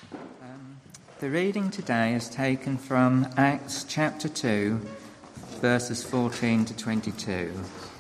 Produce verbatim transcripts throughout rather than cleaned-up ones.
Um, the reading today is taken from Acts chapter two, verses fourteen to twenty-two.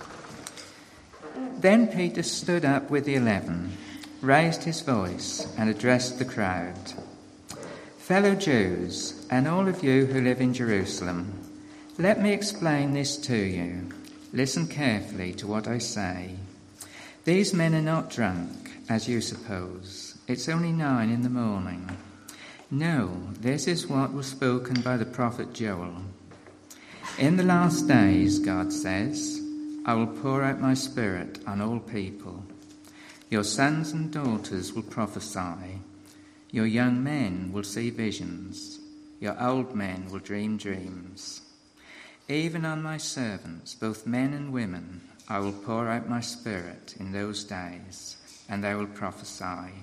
Then Peter stood up with the eleven, raised his voice, and addressed the crowd. "Fellow Jews, and all of you who live in Jerusalem, let me explain this to you. Listen carefully to what I say. These men are not drunk, as you suppose. It's only nine in the morning. No, this is what was spoken by the prophet Joel. In the last days, God says, I will pour out my spirit on all people. Your sons and daughters will prophesy. Your young men will see visions. Your old men will dream dreams. Even on my servants, both men and women, I will pour out my spirit in those days, and they will prophesy.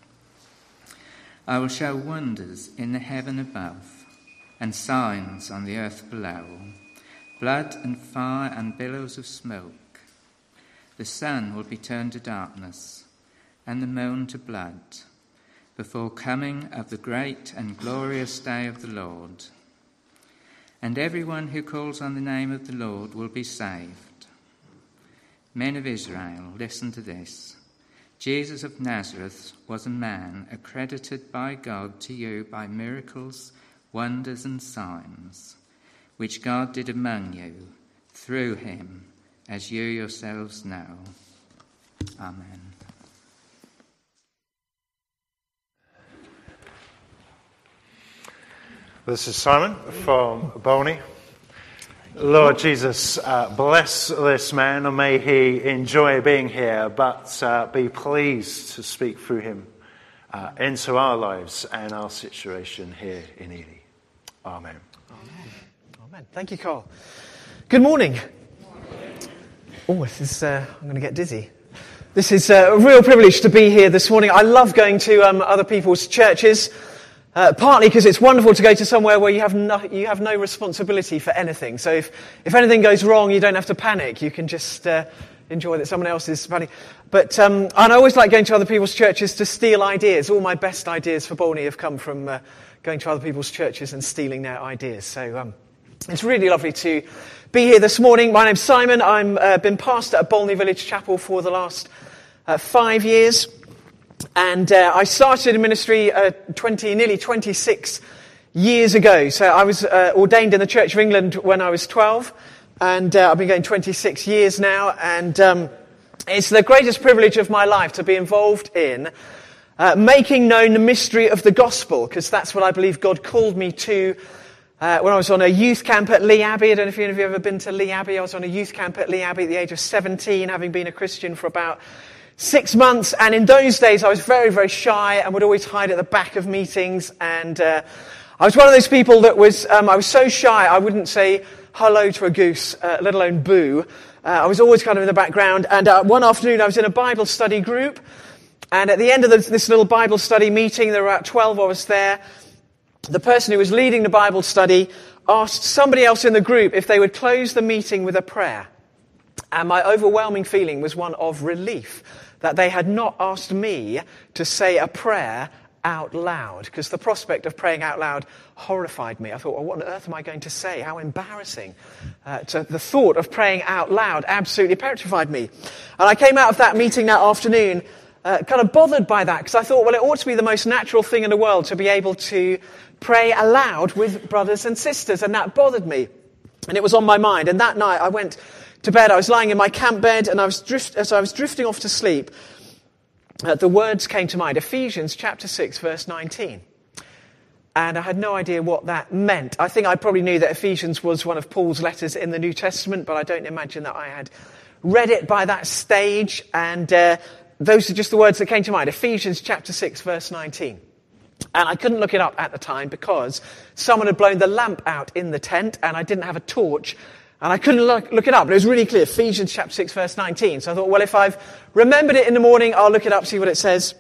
I will show wonders in the heaven above, and signs on the earth below, blood and fire and billows of smoke. The sun will be turned to darkness, and the moon to blood, before coming of the great and glorious day of the Lord. And everyone who calls on the name of the Lord will be saved. Men of Israel, listen to this. Jesus of Nazareth was a man accredited by God to you by miracles, wonders and signs, which God did among you through him, as you yourselves know. Amen." This is Simon from Bolney. Lord Jesus, uh, bless this man, and may he enjoy being here, but uh, be pleased to speak through him uh, into our lives and our situation here in Ely. Amen. Amen. Amen. Thank you, Carl. Good morning. Oh, this is, uh, I'm going to get dizzy. This is uh, a real privilege to be here this morning. I love going to um, other people's churches. Uh, partly because it's wonderful to go to somewhere where you have no, you have no responsibility for anything. So if, if anything goes wrong, you don't have to panic. You can just uh, enjoy that someone else is panicking. But um, and I always like going to other people's churches to steal ideas. All my best ideas for Bolney have come from uh, going to other people's churches and stealing their ideas. So um, it's really lovely to be here this morning. My name's Simon. I've uh, been pastor at Bolney Village Chapel for the last uh, five years. And uh, I started in ministry uh, twenty, nearly twenty-six years ago. So I was uh, ordained in the Church of England when I was twelve, and uh, I've been going twenty-six years now. And um, it's the greatest privilege of my life to be involved in uh, making known the mystery of the gospel, because that's what I believe God called me to uh, when I was on a youth camp at Lee Abbey. I don't know if any of you have ever been to Lee Abbey. I was on a youth camp at Lee Abbey at the age of seventeen, having been a Christian for about Six months, and in those days I was very, very shy and would always hide at the back of meetings, and uh, I was one of those people that was, um, I was so shy I wouldn't say hello to a goose, uh, let alone boo. Uh, I was always kind of in the background, and uh, one afternoon I was in a Bible study group, and at the end of the, this little Bible study meeting, there were about twelve of us there. The person who was leading the Bible study asked somebody else in the group if they would close the meeting with a prayer. And my overwhelming feeling was one of relief that they had not asked me to say a prayer out loud, because the prospect of praying out loud horrified me. I thought, well, what on earth am I going to say? How embarrassing. Uh, to the thought of praying out loud absolutely petrified me. And I came out of that meeting that afternoon uh, kind of bothered by that, because I thought, well, it ought to be the most natural thing in the world to be able to pray aloud with brothers and sisters, and that bothered me. And it was on my mind. And that night I went to bed. I was lying in my camp bed, and I was drift, as I was drifting off to sleep, uh, the words came to mind, Ephesians chapter six, verse nineteen. And I had no idea what that meant. I think I probably knew that Ephesians was one of Paul's letters in the New Testament, but I don't imagine that I had read it by that stage. And uh, those are just the words that came to mind, Ephesians chapter six, verse nineteen. And I couldn't look it up at the time because someone had blown the lamp out in the tent, and I didn't have a torch. And I couldn't look, look it up, but it was really clear, Ephesians chapter six, verse nineteen. So I thought, well, if I've remembered it in the morning, I'll look it up, see what it says.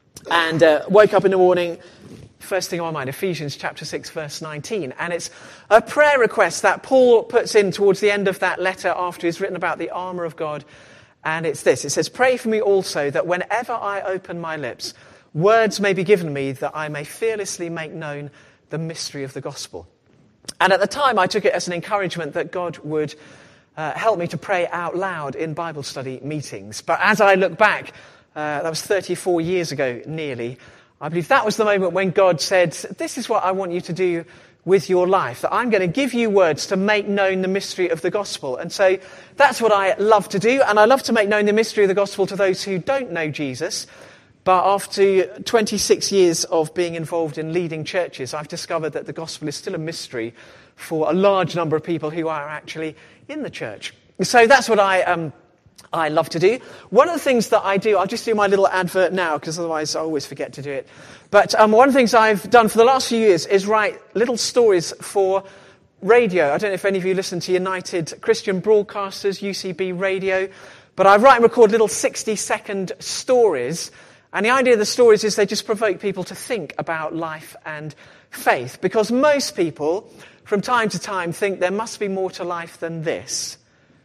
And uh, woke up in the morning, first thing on my mind, Ephesians chapter six, verse nineteen. And it's a prayer request that Paul puts in towards the end of that letter after he's written about the armour of God. And it's this, it says, "Pray for me also that whenever I open my lips, words may be given me that I may fearlessly make known the mystery of the gospel. And at the time, I took it as an encouragement that God would uh, help me to pray out loud in Bible study meetings. But as I look back, uh, that was thirty-four years ago, nearly, I believe that was the moment when God said, this is what I want you to do with your life, that I'm going to give you words to make known the mystery of the gospel. And so that's what I love to do, and I love to make known the mystery of the gospel to those who don't know Jesus. But after twenty-six years of being involved in leading churches, I've discovered that the gospel is still a mystery for a large number of people who are actually in the church. So that's what I um, I love to do. One of the things that I do, I'll just do my little advert now, because otherwise I always forget to do it. But um, one of the things I've done for the last few years is write little stories for radio. I don't know if any of you listen to United Christian Broadcasters, U C B Radio, but I write and record little sixty-second stories. And the idea of the stories is they just provoke people to think about life and faith. Because most people, from time to time, think there must be more to life than this.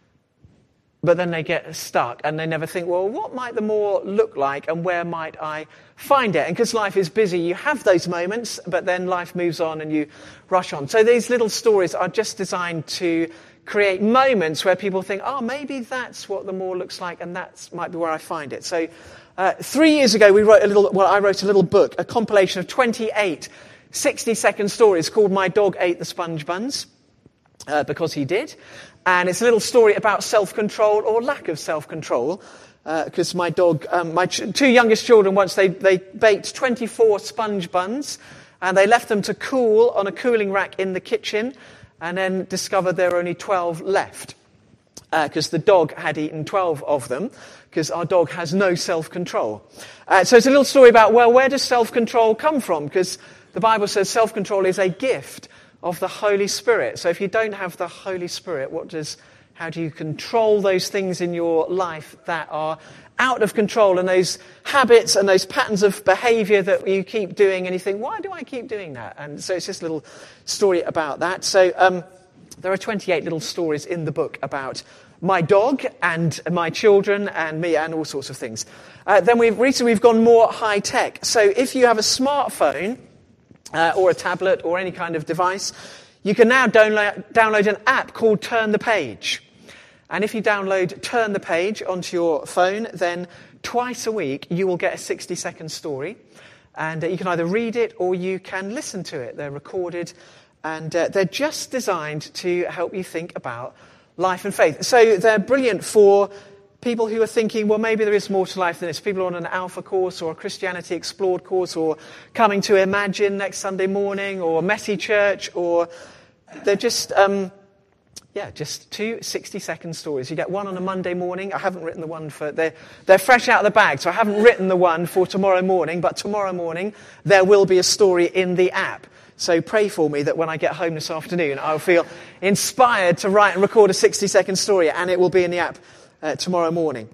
But then they get stuck and they never think, well, what might the more look like and where might I find it? And because life is busy, you have those moments, but then life moves on and you rush on. So these little stories are just designed to create moments where people think, oh, maybe that's what the more looks like and that might be where I find it. So uh, three years ago, we wrote a little, well, I wrote a little book, a compilation of twenty-eight sixty-second stories called My Dog Ate the Sponge Buns, uh, because he did. And it's a little story about self-control or lack of self-control, because uh, my dog, um, my ch- two youngest children once, they, they baked twenty-four sponge buns, and they left them to cool on a cooling rack in the kitchen, and then discovered there were only twelve left, because uh, the dog had eaten twelve of them, because our dog has no self-control. Uh, so it's a little story about, well, where does self-control come from? Because the Bible says self-control is a gift of the Holy Spirit. So if you don't have the Holy Spirit, what does, how do you control those things in your life that are out of control, and those habits and those patterns of behavior that you keep doing and you think, why do I keep doing that? And so it's just a little story about that. So um, there are twenty-eight little stories in the book about my dog and my children and me and all sorts of things. Uh, then we've recently we've gone more high tech. So if you have a smartphone, Uh, or a tablet or any kind of device, you can now download, download an app called Turn the Page. And if you download Turn the Page onto your phone, then twice a week you will get a sixty-second story. And uh, you can either read it or you can listen to it. They're recorded, and uh, they're just designed to help you think about life and faith. So they're brilliant for people who are thinking, well, maybe there is more to life than this. People on an Alpha course or a Christianity Explored course, or coming to Imagine next Sunday morning, or Messy Church, or they're just, um, yeah, just two sixty-second stories. You get one on a Monday morning. I haven't written the one for, they're, they're fresh out of the bag, so I haven't written the one for tomorrow morning, but tomorrow morning there will be a story in the app. So pray for me that when I get home this afternoon, I'll feel inspired to write and record a sixty-second story, and it will be in the app Uh, tomorrow morning.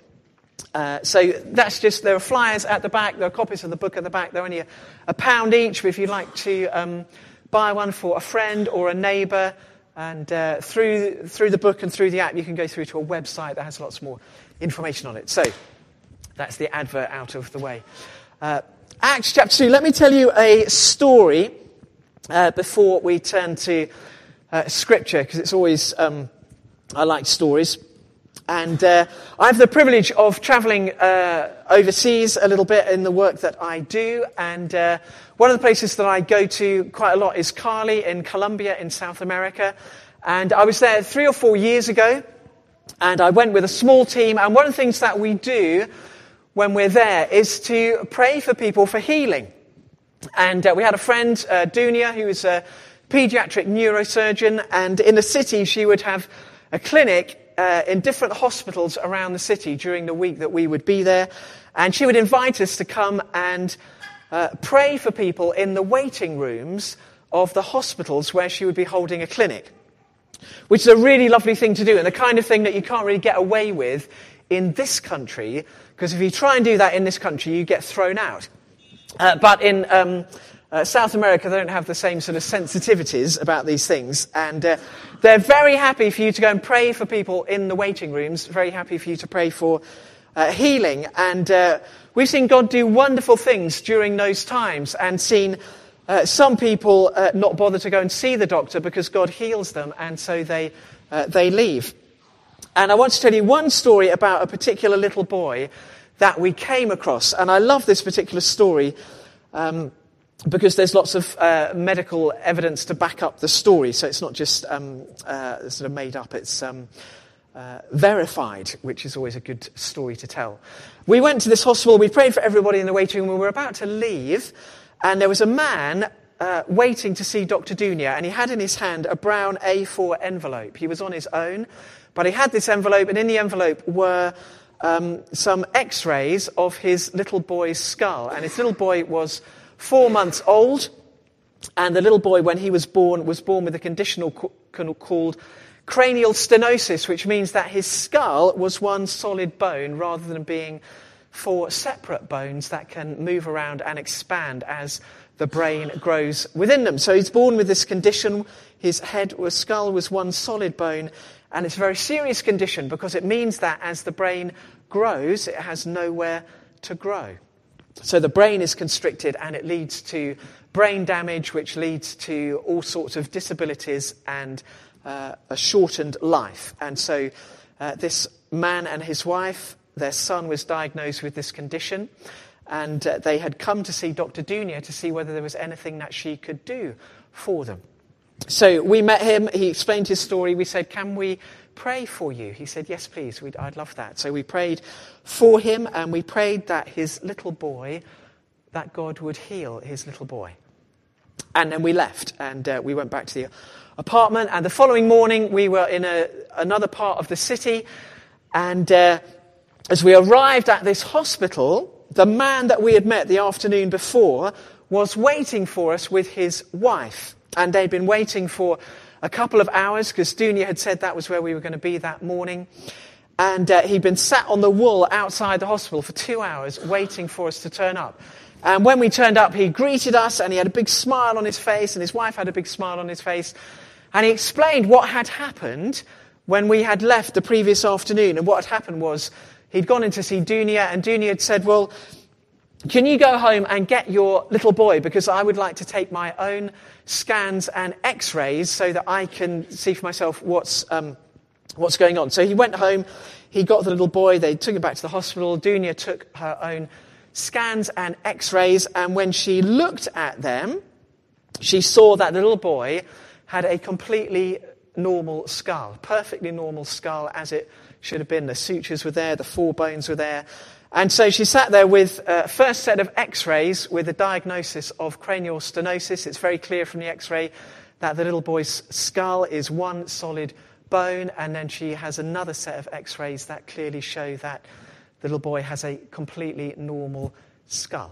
Uh, so that's just, there are flyers at the back, there are copies of the book at the back. They're only a, a pound each, but if you'd like to um, buy one for a friend or a neighbour, and uh, through through the book and through the app, you can go through to a website that has lots more information on it. So that's the advert out of the way. Uh, Acts chapter two, let me tell you a story uh, before we turn to uh, Scripture, because it's always, um, I like stories. And uh, I have the privilege of travelling uh, overseas a little bit in the work that I do. And uh, one of the places that I go to quite a lot is Cali in Colombia in South America. And I was there three or four years ago. And I went with a small team. And one of the things that we do when we're there is to pray for people for healing. And uh, we had a friend, uh, Dunia, who was a pediatric neurosurgeon. And in the city, she would have a clinic Uh, in different hospitals around the city during the week that we would be there. And she would invite us to come and uh, pray for people in the waiting rooms of the hospitals where she would be holding a clinic, which is a really lovely thing to do, and the kind of thing that you can't really get away with in this country, because if you try and do that in this country, you get thrown out. Uh, but in um, uh, South America, they don't have the same sort of sensitivities about these things, and uh, they're very happy for you to go and pray for people in the waiting rooms, very happy for you to pray for uh, healing. And uh, We've seen God do wonderful things during those times and seen uh, some people uh, not bother to go and see the doctor because God heals them, and so they uh, they leave. And I want to tell you one story about a particular little boy that we came across. And I love this particular story um, because there's lots of uh, medical evidence to back up the story. So it's not just um, uh, sort of made up, it's um, uh, verified, which is always a good story to tell. We went to this hospital, we prayed for everybody in the waiting room, we were about to leave, and there was a man uh, waiting to see Doctor Dunia, and he had in his hand a brown A four envelope. He was on his own, but he had this envelope, and in the envelope were um, some x-rays of his little boy's skull. And his little boy was four months old, and the little boy, when he was born, was born with a condition called cranial stenosis, which means that his skull was one solid bone rather than being four separate bones that can move around and expand as the brain grows within them. So he's born with this condition. His head or skull was one solid bone. And it's a very serious condition because it means that as the brain grows, it has nowhere to grow. So the brain is constricted and it leads to brain damage, which leads to all sorts of disabilities and uh, a shortened life. And so uh, this man and his wife, their son was diagnosed with this condition, and uh, they had come to see Doctor Dunia to see whether there was anything that she could do for them. So we met him, he explained his story, we said, can we pray for you? He said, yes, please, We'd, I'd love that. So we prayed for him, and we prayed that his little boy, that God would heal his little boy. And then we left, and uh, we went back to the apartment, and the following morning we were in a, another part of the city, and uh, as we arrived at this hospital, the man that we had met the afternoon before was waiting for us with his wife. And they'd been waiting for a couple of hours because Dunia had said that was where we were going to be that morning. And uh, he'd been sat on the wall outside the hospital for two hours waiting for us to turn up. And when we turned up, he greeted us and he had a big smile on his face, and his wife had a big smile on his face. And he explained what had happened when we had left the previous afternoon. And what had happened was he'd gone in to see Dunia, and Dunia had said, well, can you go home and get your little boy, because I would like to take my own scans and x-rays so that I can see for myself what's um, what's going on. So he went home, he got the little boy, they took him back to the hospital. Dunia took her own scans and x-rays, and when she looked at them, she saw that the little boy had a completely normal skull, perfectly normal skull as it should have been. The sutures were there, the four bones were there. And so she sat there with a uh, first set of x-rays with a diagnosis of cranial stenosis. It's very clear from the x-ray that the little boy's skull is one solid bone. And then she has another set of x-rays that clearly show that the little boy has a completely normal skull.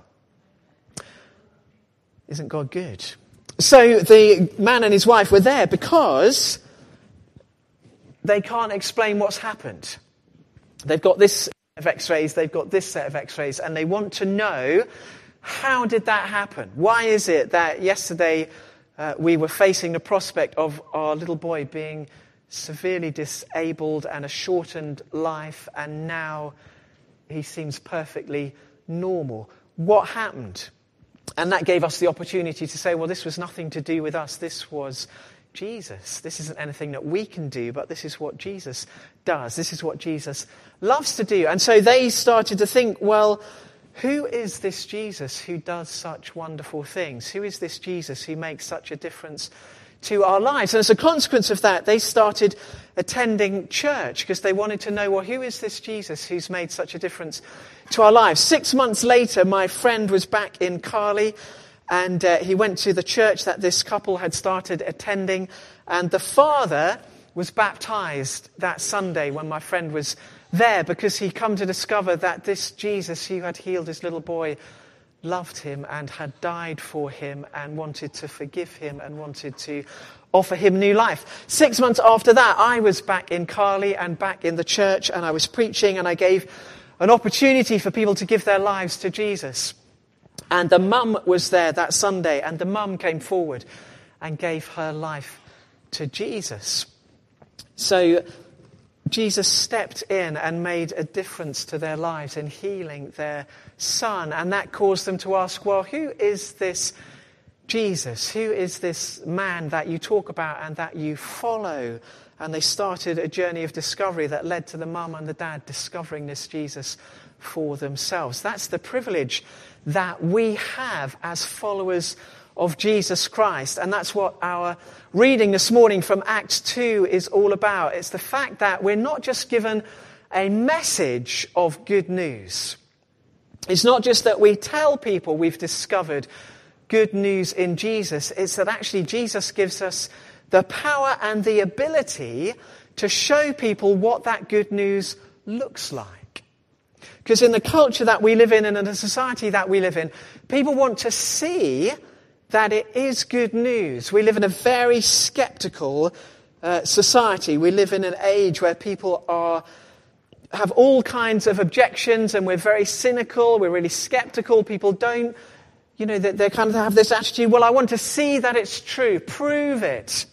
Isn't God good? So the man and his wife were there because they can't explain what's happened. They've got this of x-rays, they've got this set of x-rays, and they want to know, how did that happen? Why is it that yesterday uh, we were facing the prospect of our little boy being severely disabled and a shortened life, and now he seems perfectly normal? What happened? And that gave us the opportunity to say, well, this was nothing to do with us, this was Jesus. This isn't anything that we can do, but this is what Jesus does. This is what Jesus loves to do. And so they started to think, well, who is this Jesus who does such wonderful things? Who is this Jesus who makes such a difference to our lives? And as a consequence of that, they started attending church because they wanted to know, well, who is this Jesus who's made such a difference to our lives? Six months later, my friend was back in Carly, and uh, he went to the church that this couple had started attending, and the father was baptized that Sunday when my friend was there, because he'd come to discover that this Jesus who had healed his little boy loved him and had died for him and wanted to forgive him and wanted to offer him new life. Six months after that, I was back in Carly and back in the church, and I was preaching, and I gave an opportunity for people to give their lives to Jesus. And the mum was there that Sunday, and the mum came forward and gave her life to Jesus. So Jesus stepped in and made a difference to their lives in healing their son. And that caused them to ask, well, who is this Jesus? Who is this man that you talk about and that you follow? And they started a journey of discovery that led to the mum and the dad discovering this Jesus for themselves. That's the privilege that we have as followers of Jesus Christ. And that's what our reading this morning from Acts two is all about. It's the fact that we're not just given a message of good news. It's not just that we tell people we've discovered good news in Jesus. It's that actually Jesus gives us the power and the ability to show people what that good news looks like. Because in the culture that we live in and in the society that we live in, people want to see that it is good news. We live in a very skeptical uh, society. We live in an age where people are have all kinds of objections, and we're very cynical. We're really skeptical. People don't, you know, they, they kind of have this attitude, well, I want to see that it's true. Prove it.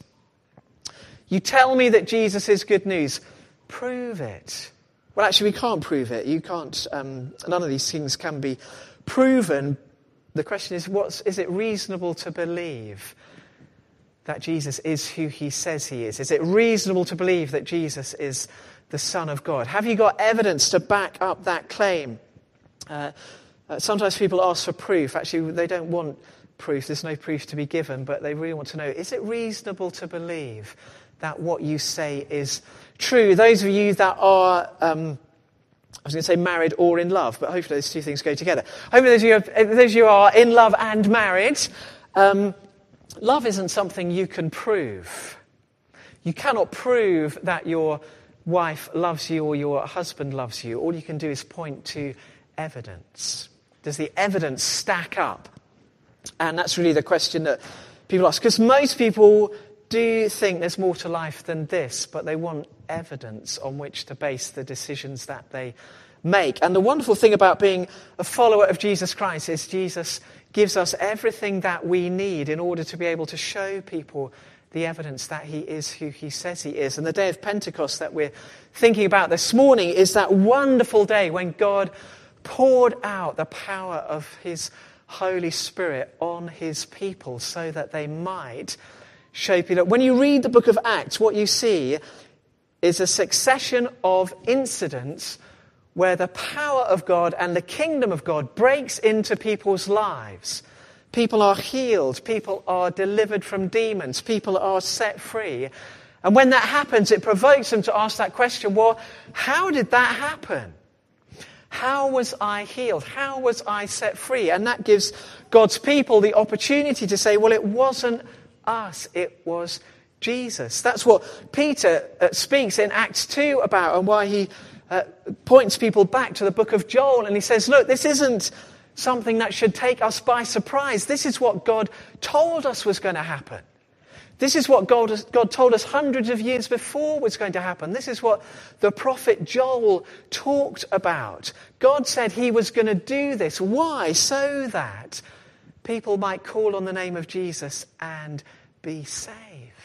You tell me that Jesus is good news. Prove it. Well, actually, we can't prove it. You can't, um, none of these things can be proven. The question is, what's, is it reasonable to believe that Jesus is who he says he is? Is it reasonable to believe that Jesus is the Son of God? Have you got evidence to back up that claim? Uh, uh, sometimes people ask for proof. Actually, they don't want proof. There's no proof to be given, but they really want to know, is it reasonable to believe that what you say is true? Those of you that are... Um, I was going to say married or in love, but hopefully those two things go together. Hopefully those of you, are, those of you are in love and married. Um, love isn't something you can prove. You cannot prove that your wife loves you or your husband loves you. All you can do is point to evidence. Does the evidence stack up? And that's really the question that people ask. Because most people do think there's more to life than this, but they want evidence on which to base the decisions that they make. And the wonderful thing about being a follower of Jesus Christ is Jesus gives us everything that we need in order to be able to show people the evidence that he is who he says he is. And the day of Pentecost that we're thinking about this morning is that wonderful day when God poured out the power of his Holy Spirit on his people so that they might show people. When you read the book of Acts, what you see is a succession of incidents where the power of God and the kingdom of God breaks into people's lives. People are healed. People are delivered from demons. People are set free. And when that happens, it provokes them to ask that question, well, how did that happen? How was I healed? How was I set free? And that gives God's people the opportunity to say, well, it wasn't us, it was Jesus. That's what Peter uh, speaks in Acts two about, and why he uh, points people back to the book of Joel, and he says, look, this isn't something that should take us by surprise. This is what God told us was going to happen. This is what God, God told us hundreds of years before was going to happen. This is what the prophet Joel talked about. God said he was going to do this. Why? So that people might call on the name of Jesus and be saved.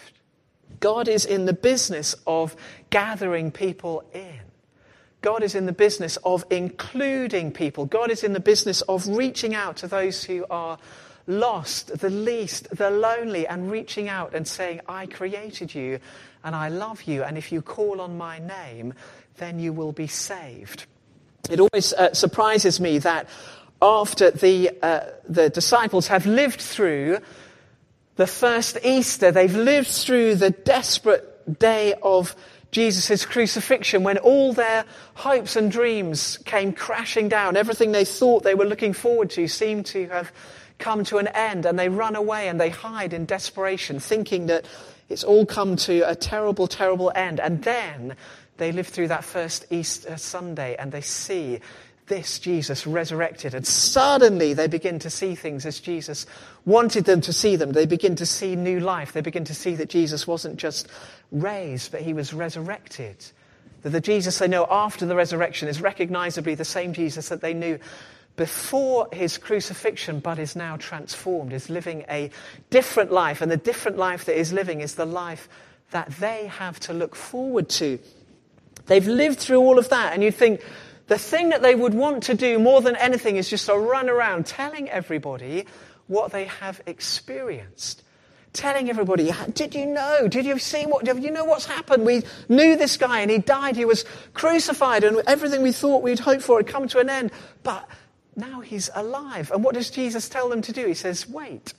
God is in the business of gathering people in. God is in the business of including people. God is in the business of reaching out to those who are lost, the least, the lonely, and reaching out and saying, I created you and I love you, and if you call on my name, then you will be saved. It always uh, surprises me that after the uh, the disciples have lived through the first Easter, they've lived through the desperate day of Jesus' crucifixion, when all their hopes and dreams came crashing down. Everything they thought they were looking forward to seemed to have come to an end, and they run away and they hide in desperation, thinking that it's all come to a terrible, terrible end. And then they live through that first Easter Sunday and they see this Jesus resurrected, and suddenly they begin to see things as Jesus wanted them to see them. They begin to see new life. They begin to see that Jesus wasn't just raised, but he was resurrected. That the Jesus they know after the resurrection is recognizably the same Jesus that they knew before his crucifixion, but is now transformed, is living a different life. And the different life that is living is the life that they have to look forward to. They've lived through all of that, and you'd think the thing that they would want to do more than anything is just to run around telling everybody what they have experienced. Telling everybody, did you know? Did you see what, did you know what's happened? We knew this guy and he died, he was crucified, and everything we thought we'd hoped for had come to an end. But now he's alive. And what does Jesus tell them to do? He says, wait.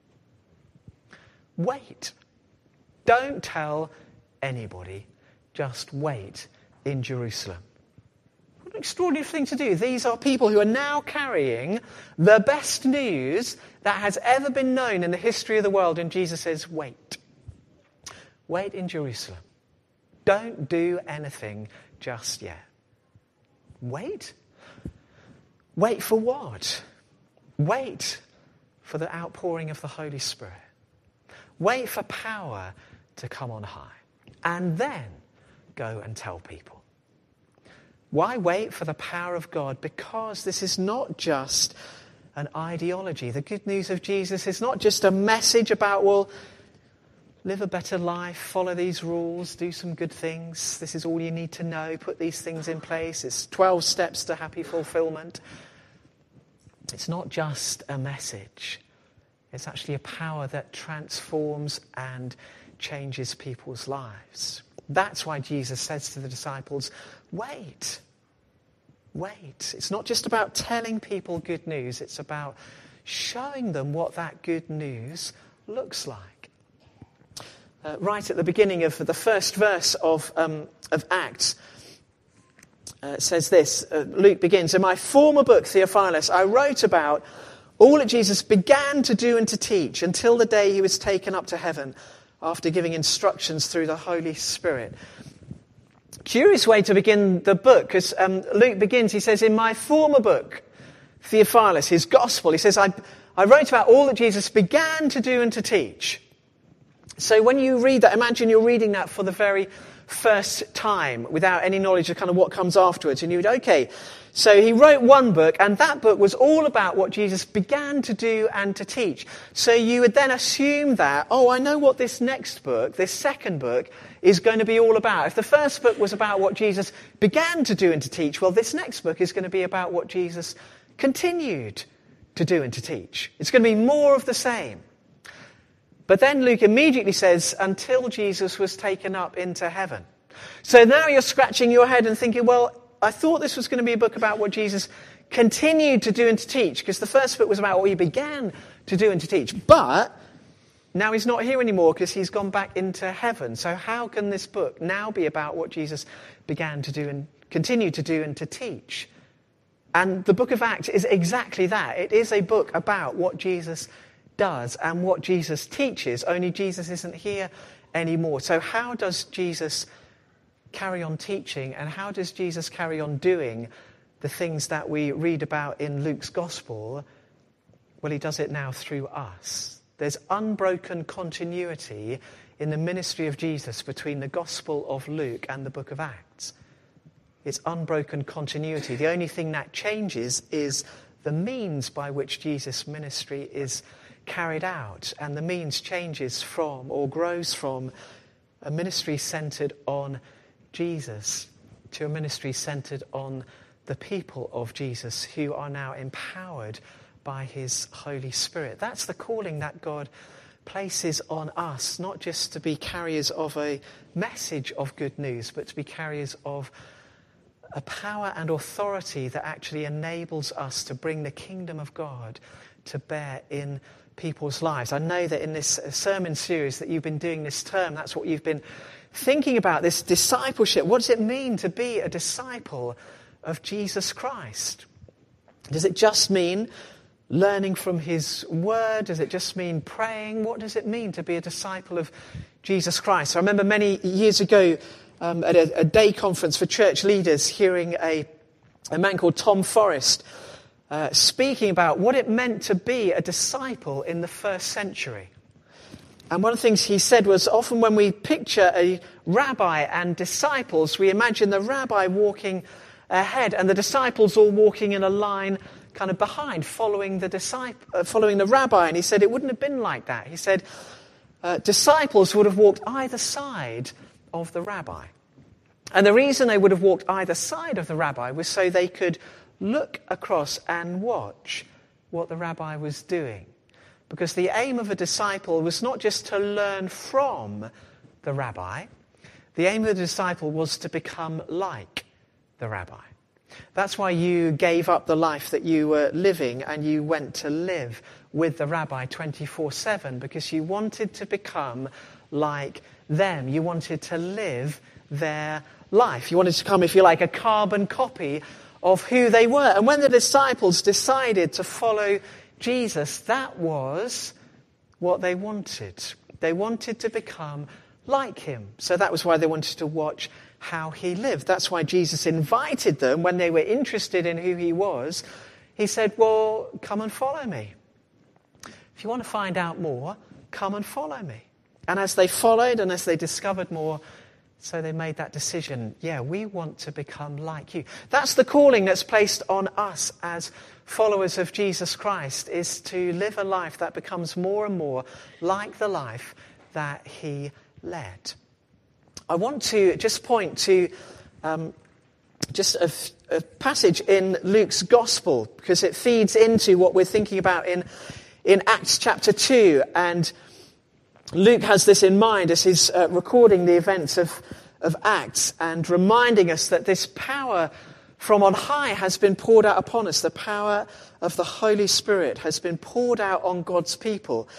Wait. Don't tell anybody. Just wait in Jerusalem. What an extraordinary thing to do. These are people who are now carrying the best news that has ever been known in the history of the world. And Jesus says, wait. Wait in Jerusalem. Don't do anything just yet. Wait? Wait for what? Wait for the outpouring of the Holy Spirit. Wait for power to come on high. And then go and tell people. Why wait for the power of God? Because this is not just an ideology. The good news of Jesus is not just a message about, well, live a better life, follow these rules, do some good things. This is all you need to know. Put these things in place. It's twelve steps to happy fulfillment. It's not just a message. It's actually a power that transforms and changes people's lives. That's why Jesus says to the disciples, wait, wait. It's not just about telling people good news. It's about showing them what that good news looks like. Uh, right at the beginning of the first verse of, um, of Acts, uh, it says this. Uh, Luke begins, in my former book, Theophilus, I wrote about all that Jesus began to do and to teach until the day he was taken up to heaven, after giving instructions through the Holy Spirit. Curious way to begin the book, because um, Luke begins, he says, in my former book, Theophilus, his gospel, he says, I, I wrote about all that Jesus began to do and to teach. So when you read that, imagine you're reading that for the very first time, without any knowledge of kind of what comes afterwards, and you would, okay, so he wrote one book, and that book was all about what Jesus began to do and to teach. So you would then assume that, oh, I know what this next book, this second book, is going to be all about. If the first book was about what Jesus began to do and to teach, well, this next book is going to be about what Jesus continued to do and to teach. It's going to be more of the same. But then Luke immediately says, until Jesus was taken up into heaven. So now you're scratching your head and thinking, well, I thought this was going to be a book about what Jesus continued to do and to teach, because the first book was about what he began to do and to teach. But now he's not here anymore because he's gone back into heaven. So how can this book now be about what Jesus began to do and continue to do and to teach? And the book of Acts is exactly that. It is a book about what Jesus does and what Jesus teaches, only Jesus isn't here anymore. So how does Jesus carry on teaching, and how does Jesus carry on doing the things that we read about in Luke's gospel? Well, he does it now through us. There's unbroken continuity in the ministry of Jesus between the gospel of Luke and the book of Acts. It's unbroken continuity. The only thing that changes is the means by which Jesus' ministry is carried out, and the means changes from or grows from a ministry centered on Jesus to a ministry centered on the people of Jesus, who are now empowered by his Holy Spirit. That's the calling that God places on us, not just to be carriers of a message of good news, but to be carriers of a power and authority that actually enables us to bring the kingdom of God to bear in people's lives. I know that in this sermon series that you've been doing this term, that's what you've been thinking about, this discipleship. What does it mean to be a disciple of Jesus Christ? Does it just mean learning from his word? Does it just mean praying? What does it mean to be a disciple of Jesus Christ? I remember many years ago um, at a, a day conference for church leaders hearing a, a man called Tom Forrest uh, speaking about what it meant to be a disciple in the first century. And one of the things he said was, often when we picture a rabbi and disciples, we imagine the rabbi walking ahead and the disciples all walking in a line kind of behind, following the disciple, uh, following the rabbi. And he said it wouldn't have been like that. He said uh, disciples would have walked either side of the rabbi. And the reason they would have walked either side of the rabbi was so they could look across and watch what the rabbi was doing. Because the aim of a disciple was not just to learn from the rabbi. The aim of the disciple was to become like the rabbi. That's why you gave up the life that you were living and you went to live with the rabbi twenty-four seven, because you wanted to become like them. You wanted to live their life. You wanted to become, if you like, a carbon copy of who they were. And when the disciples decided to follow Jesus, that was what they wanted. They wanted to become like him. So that was why they wanted to watch how he lived. That's why Jesus invited them when they were interested in who he was. He said, well, come and follow me. If you want to find out more, come and follow me. And as they followed and as they discovered more, so they made that decision. Yeah, we want to become like you. That's the calling that's placed on us as followers of Jesus Christ, is to live a life that becomes more and more like the life that he led. I want to just point to um, just a, a passage in Luke's Gospel, because it feeds into what we're thinking about in, in Acts chapter two. And Luke has this in mind as he's uh, recording the events of, of Acts and reminding us that this power from on high has been poured out upon us. The power of the Holy Spirit has been poured out on God's people.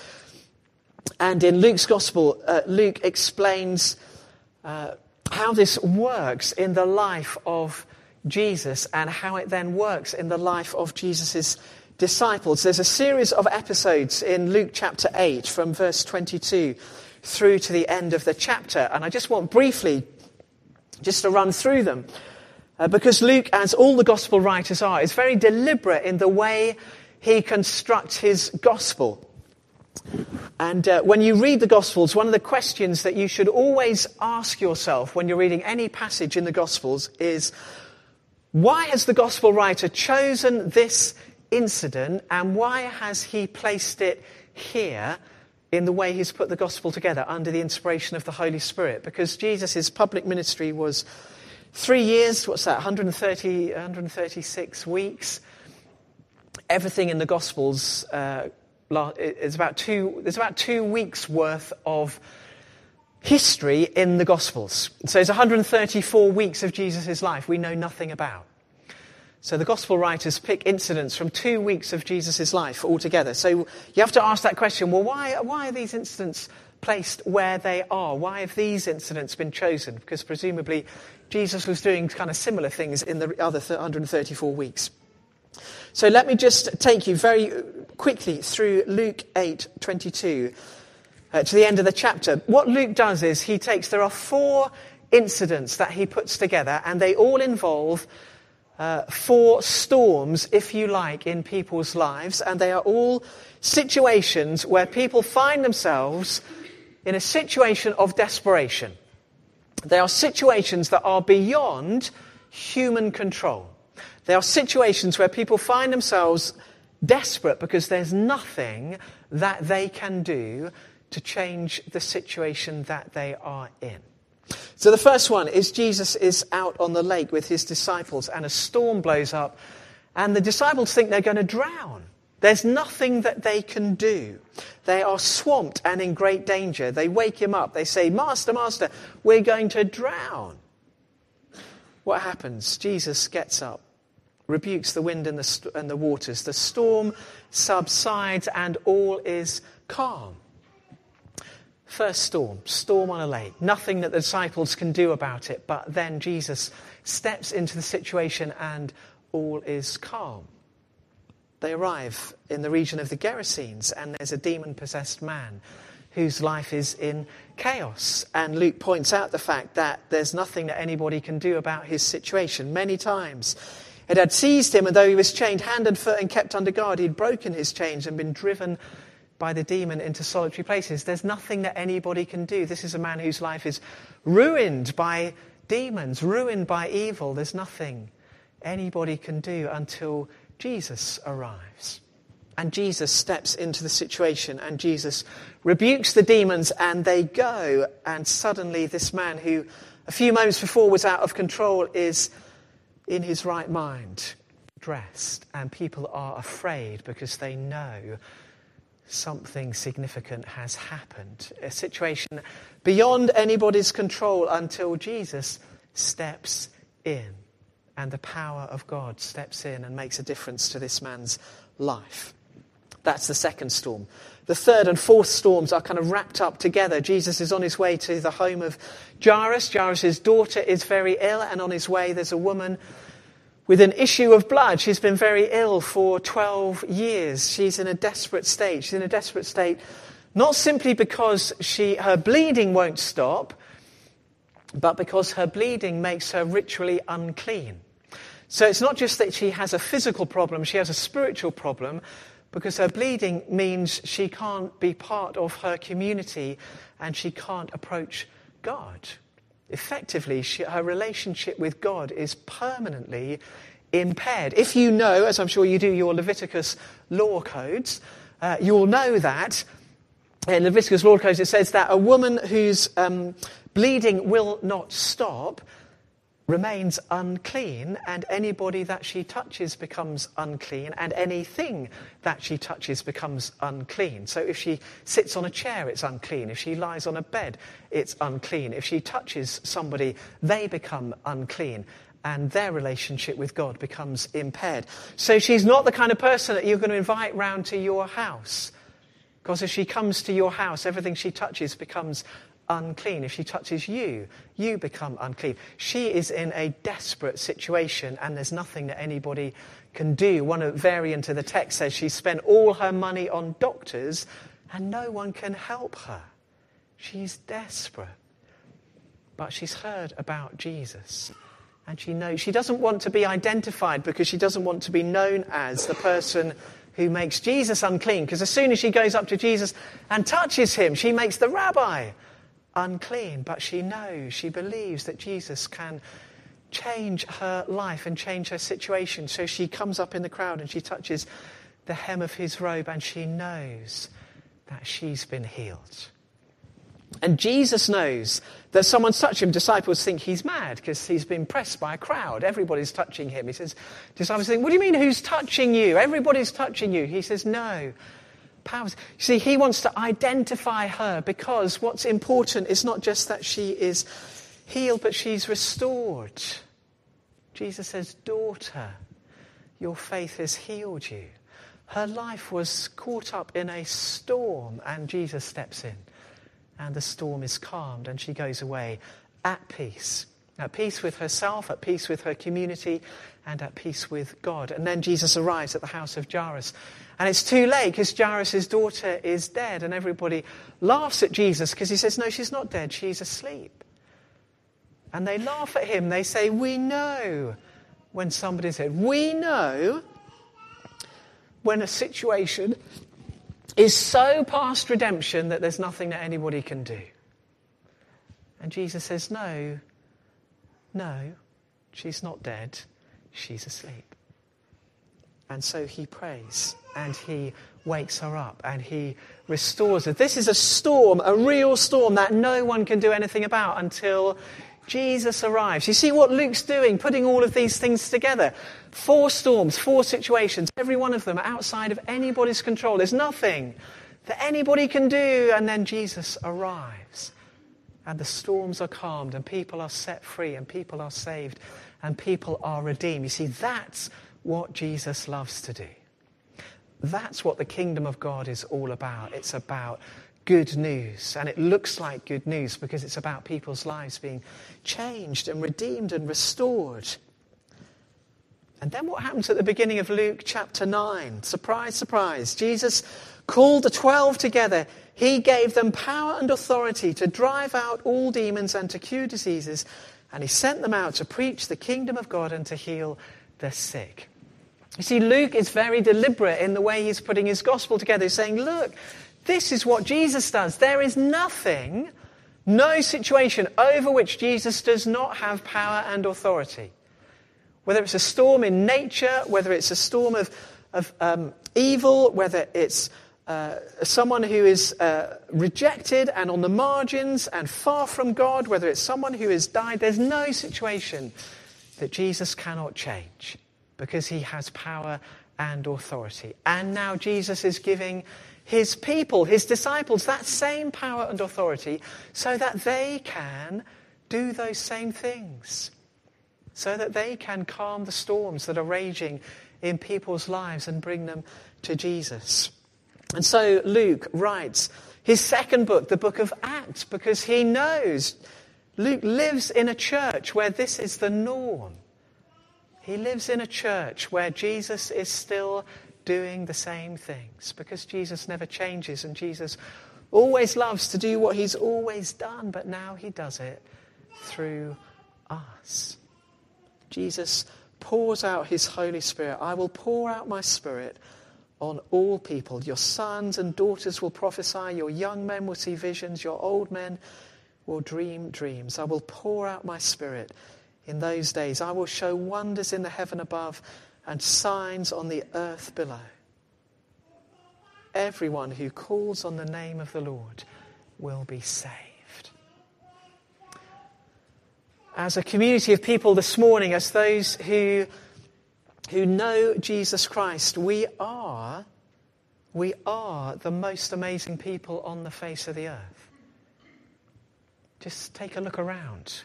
And in Luke's Gospel, uh, Luke explains uh, how this works in the life of Jesus and how it then works in the life of Jesus' disciples. There's a series of episodes in Luke chapter eight from verse twenty-two through to the end of the chapter. And I just want briefly just to run through them. Uh, because Luke, as all the gospel writers are, is very deliberate in the way he constructs his gospel. And uh, when you read the Gospels, one of the questions that you should always ask yourself when you're reading any passage in the Gospels is, why has the Gospel writer chosen this incident, and why has he placed it here in the way he's put the Gospel together under the inspiration of the Holy Spirit? Because Jesus' public ministry was three years, what's that, one hundred thirty, one hundred thirty-six weeks. Everything in the Gospels uh, It's about two, there's about two weeks' worth of history in the Gospels. So it's one hundred thirty-four weeks of Jesus' life we know nothing about. So the Gospel writers pick incidents from two weeks of Jesus' life altogether. So you have to ask that question, well, why, why are these incidents placed where they are? Why have these incidents been chosen? Because presumably Jesus was doing kind of similar things in the other one hundred thirty-four weeks. So let me just take you very quickly through Luke eight twenty-two uh, to the end of the chapter. What Luke does is he takes, there are four incidents that he puts together, and they all involve uh, four storms, if you like, in people's lives, and they are all situations where people find themselves in a situation of desperation. They are situations that are beyond human control. There are situations where people find themselves desperate because there's nothing that they can do to change the situation that they are in. So the first one is Jesus is out on the lake with his disciples and a storm blows up and the disciples think they're going to drown. There's nothing that they can do. They are swamped and in great danger. They wake him up. They say, Master, Master, we're going to drown. What happens? Jesus gets up, rebukes the wind and the, st- and the waters. The storm subsides and all is calm. First storm, storm on a lake. Nothing that the disciples can do about it. But then Jesus steps into the situation and all is calm. They arrive in the region of the Gerasenes and there's a demon-possessed man whose life is in chaos. And Luke points out the fact that there's nothing that anybody can do about his situation. Many times it had seized him, and though he was chained hand and foot and kept under guard, he'd broken his chains and been driven by the demon into solitary places. There's nothing that anybody can do. This is a man whose life is ruined by demons, ruined by evil. There's nothing anybody can do until Jesus arrives. And Jesus steps into the situation and Jesus rebukes the demons and they go. And suddenly this man who a few moments before was out of control is in his right mind, dressed, and people are afraid because they know something significant has happened. A situation beyond anybody's control until Jesus steps in and the power of God steps in and makes a difference to this man's life. That's the second storm. The third and fourth storms are kind of wrapped up together. Jesus is on his way to the home of Jairus. Jairus' daughter is very ill, and on his way there's a woman with an issue of blood. She's been very ill for twelve years. She's in a desperate state. She's in a desperate state not simply because she her bleeding won't stop, but because her bleeding makes her ritually unclean. So it's not just that she has a physical problem, she has a spiritual problem, because her bleeding means she can't be part of her community and she can't approach God. Effectively, she, her relationship with God is permanently impaired. If you know, as I'm sure you do, your Leviticus law codes, uh, you'll know that in Leviticus law codes it says that a woman whose um, bleeding will not stop remains unclean, and anybody that she touches becomes unclean, and anything that she touches becomes unclean. So if she sits on a chair, it's unclean. If she lies on a bed, it's unclean. If she touches somebody, they become unclean, and their relationship with God becomes impaired. So she's not the kind of person that you're going to invite round to your house, because if she comes to your house, everything she touches becomes unclean. If she touches you, you become unclean. She is in a desperate situation, and there's nothing that anybody can do. One variant of the text says she spent all her money on doctors and no one can help her. She's desperate. But she's heard about Jesus, and she knows she doesn't want to be identified because she doesn't want to be known as the person who makes Jesus unclean, because as soon as she goes up to Jesus and touches him, she makes the rabbi unclean. But she knows, she believes that Jesus can change her life and change her situation. So she comes up in the crowd and she touches the hem of his robe, and she knows that she's been healed. And Jesus knows that someone's touched him. Disciples think he's mad because he's been pressed by a crowd. Everybody's touching him. He says, disciples think, what do you mean who's touching you? Everybody's touching you. He says, no. Powers. You see, he wants to identify her, because what's important is not just that she is healed, but she's restored. Jesus says, daughter, your faith has healed you. Her life was caught up in a storm, and Jesus steps in, and the storm is calmed, and she goes away at peace. At peace with herself, at peace with her community, and at peace with God. And then Jesus arrives at the house of Jairus. And it's too late because Jairus' daughter is dead, and everybody laughs at Jesus because he says, no, she's not dead, she's asleep. And they laugh at him. They say, we know when somebody's dead. We know when a situation is so past redemption that there's nothing that anybody can do. And Jesus says, no, no, she's not dead, she's asleep. And so he prays, and he wakes her up, and he restores her. This is a storm, a real storm that no one can do anything about until Jesus arrives. You see what Luke's doing, putting all of these things together. Four storms, four situations, every one of them outside of anybody's control. There's nothing that anybody can do, and then Jesus arrives. And the storms are calmed, and people are set free, and people are saved, and people are redeemed. You see, that's what Jesus loves to do. That's what the kingdom of God is all about. It's about good news, and it looks like good news because it's about people's lives being changed and redeemed and restored. And then what happens at the beginning of Luke chapter nine? Surprise, surprise. Jesus called the twelve together. He gave them power and authority to drive out all demons and to cure diseases. And he sent them out to preach the kingdom of God and to heal the sick. You see, Luke is very deliberate in the way he's putting his gospel together. He's saying, look, this is what Jesus does. There is nothing, no situation over which Jesus does not have power and authority. Whether it's a storm in nature, whether it's a storm of, of um, evil, whether it's uh, someone who is uh, rejected and on the margins and far from God, whether it's someone who has died, there's no situation that Jesus cannot change because he has power and authority. And now Jesus is giving his people, his disciples, that same power and authority so that they can do those same things, so that they can calm the storms that are raging in people's lives and bring them to Jesus. And so Luke writes his second book, the book of Acts, because he knows Luke lives in a church where this is the norm. He lives in a church where Jesus is still doing the same things, because Jesus never changes and Jesus always loves to do what he's always done, but now he does it through us. Jesus pours out his Holy Spirit. I will pour out my Spirit on all people. Your sons and daughters will prophesy, your young men will see visions, your old men will dream dreams. I will pour out my Spirit in those days. I will show wonders in the heaven above and signs on the earth below. Everyone who calls on the name of the Lord will be saved. As a community of people this morning, as those who, who know Jesus Christ, we are, we are the most amazing people on the face of the earth. Just take a look around.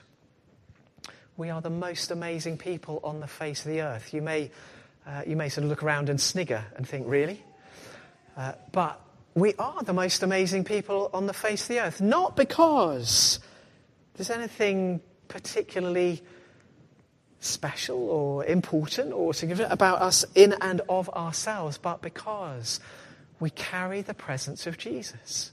We are the most amazing people on the face of the earth. You may, uh, you may sort of look around and snigger and think, really? Uh, but we are the most amazing people on the face of the earth. Not because there's anything particularly special or important or significant about us in and of ourselves, but because we carry the presence of Jesus.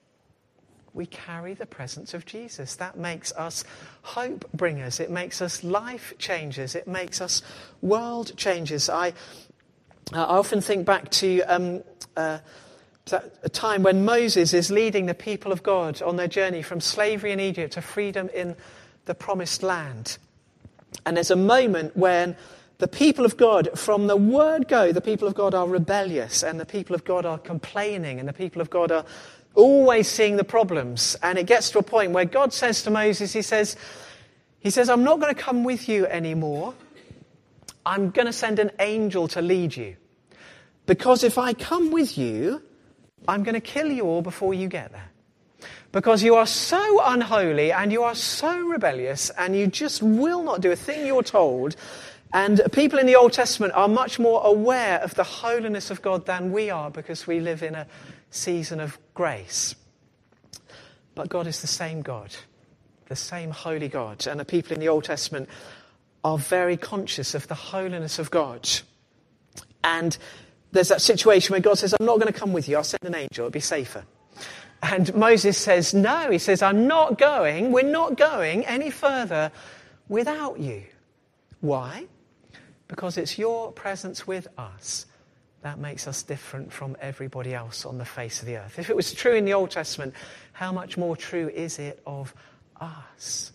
We carry the presence of Jesus. That makes us hope bringers. It makes us life changers. It makes us world changers. I, uh, I often think back to, um, uh, to a time when Moses is leading the people of God on their journey from slavery in Egypt to freedom in the promised land. And there's a moment when the people of God, from the word go, the people of God are rebellious and the people of God are complaining and the people of God are always seeing the problems. And it gets to a point where God says to Moses, he says, he says, I'm not going to come with you anymore. I'm going to send an angel to lead you. Because if I come with you, I'm going to kill you all before you get there. Because you are so unholy and you are so rebellious and you just will not do a thing you're told. And people in the Old Testament are much more aware of the holiness of God than we are, because we live in a season of grace. But God is the same God, the same holy God. And the people in the Old Testament are very conscious of the holiness of God. And there's that situation where God says, I'm not going to come with you. I'll send an angel. It'll be safer. And Moses says, no. He says, I'm not going. We're not going any further without you. Why? Because it's your presence with us that makes us different from everybody else on the face of the earth. If it was true in the Old Testament, how much more true is it of us?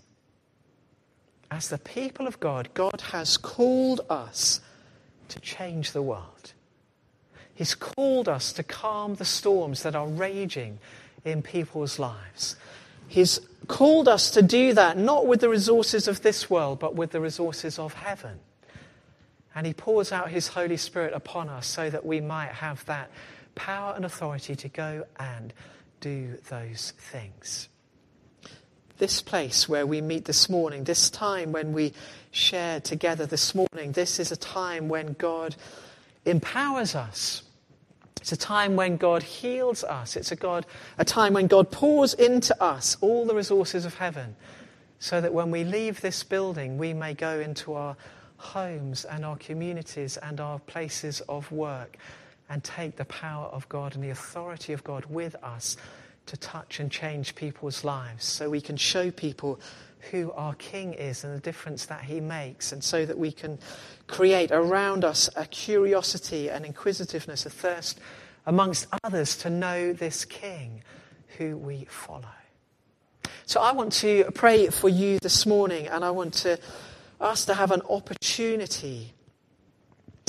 As the people of God, God has called us to change the world. He's called us to calm the storms that are raging in people's lives. He's called us to do that, not with the resources of this world, but with the resources of heaven. And he pours out his Holy Spirit upon us so that we might have that power and authority to go and do those things. This place where we meet this morning, this time when we share together this morning, this is a time when God empowers us. It's a time when God heals us. It's a, God, a time when God pours into us all the resources of heaven, so that when we leave this building, we may go into our homes and our communities and our places of work and take the power of God and the authority of God with us to touch and change people's lives, so we can show people who our King is and the difference that he makes, and so that we can create around us a curiosity and inquisitiveness, a thirst amongst others to know this King who we follow. So I want to pray for you this morning, and I want to us to have an opportunity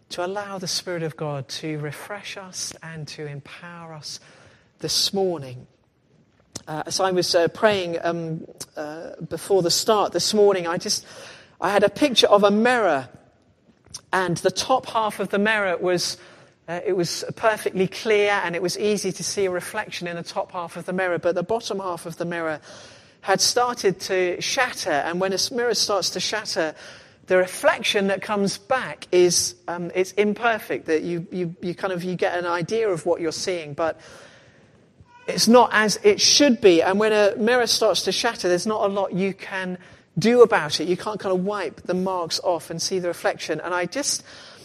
to allow the Spirit of God to refresh us and to empower us this morning. Uh, as I was uh, praying um, uh, before the start this morning, I just I had a picture of a mirror, and the top half of the mirror was uh, it was perfectly clear, and it was easy to see a reflection in the top half of the mirror. But the bottom half of the mirror had started to shatter, and when a mirror starts to shatter, the reflection that comes back is um, it's imperfect. That you you you kind of you get an idea of what you're seeing, but it's not as it should be. And when a mirror starts to shatter, there's not a lot you can do about it. You can't kind of wipe the marks off and see the reflection. And I just,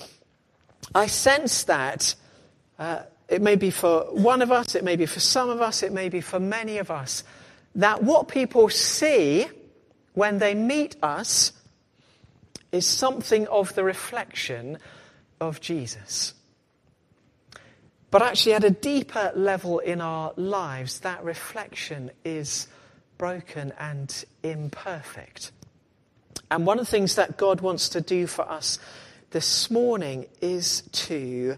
I sense that uh, it may be for one of us, it may be for some of us, it may be for many of us, that what people see when they meet us is something of the reflection of Jesus. But actually, at a deeper level in our lives, that reflection is broken and imperfect. And one of the things that God wants to do for us this morning is to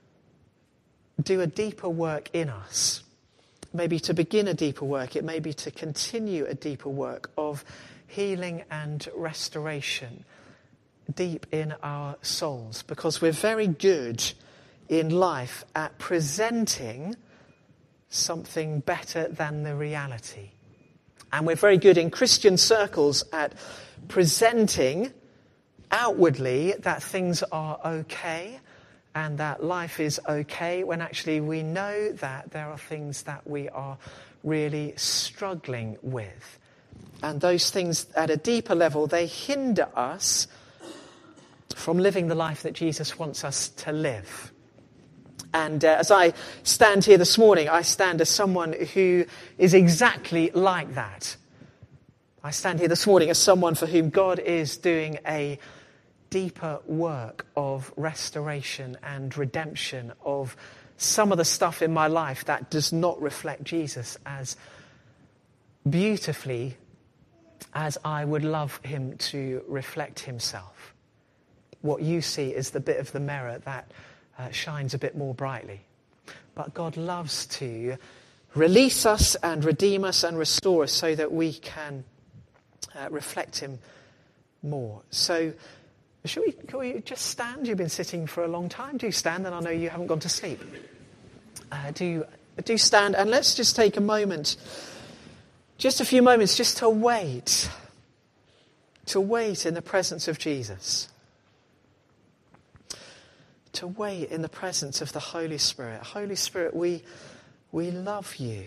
do a deeper work in us. Maybe to begin a deeper work. It may be to continue a deeper work of healing and restoration deep in our souls. Because we're very good in life at presenting something better than the reality. And we're very good in Christian circles at presenting outwardly that things are okay and that life is okay, when actually we know that there are things that we are really struggling with. And those things at a deeper level, they hinder us from living the life that Jesus wants us to live. And uh, as I stand here this morning, I stand as someone who is exactly like that. I stand here this morning as someone for whom God is doing a deeper work of restoration and redemption of some of the stuff in my life that does not reflect Jesus as beautifully as I would love him to reflect himself. What you see is the bit of the mirror that Uh, shines a bit more brightly. But God loves to release us and redeem us and restore us so that we can uh, reflect him more. So, shall we, can we just stand? You've been sitting for a long time. Do stand, and I know you haven't gone to sleep. Uh, do, do stand, and let's just take a moment, just a few moments, just to wait, to wait in the presence of Jesus. To wait in the presence of the Holy Spirit. Holy Spirit, we we love you.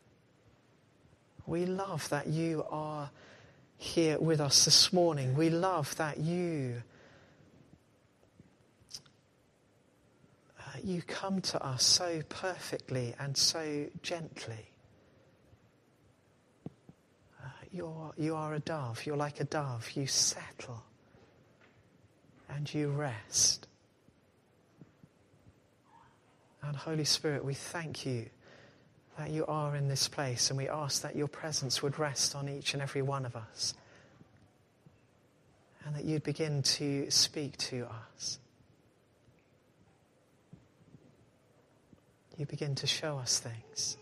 We love that you are here with us this morning. We love that you uh, you come to us so perfectly and so gently. Uh, you're you are a dove. You're like a dove. You settle and you rest. And Holy Spirit, we thank you that you are in this place, and we ask that your presence would rest on each and every one of us, and that you'd begin to speak to us. You begin to show us things.